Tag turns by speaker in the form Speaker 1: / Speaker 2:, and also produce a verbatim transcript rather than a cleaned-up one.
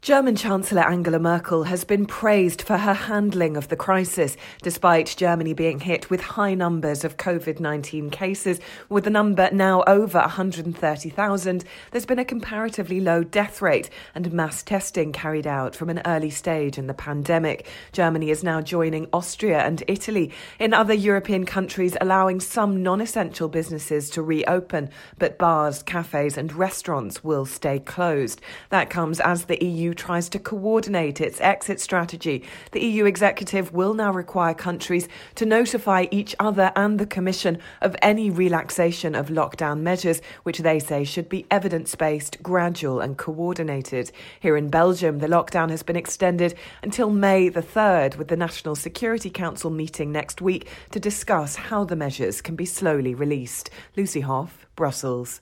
Speaker 1: German Chancellor Angela Merkel has been praised for her handling of the crisis, despite Germany being hit with high numbers of covid nineteen cases. With the number now over one hundred thirty thousand, there's been a comparatively low death rate and mass testing carried out from an early stage in the pandemic. Germany is now joining Austria and Italy in other European countries, allowing some non-essential businesses to reopen, but bars, cafes and restaurants will stay closed. That comes as the E U tries to coordinate its exit strategy. The E U executive will now require countries to notify each other and the Commission of any relaxation of lockdown measures, which they say should be evidence-based, gradual and coordinated. Here in Belgium, the lockdown has been extended until May the third, with the National Security Council meeting next week to discuss how the measures can be slowly released. Lucy Hoff, Brussels.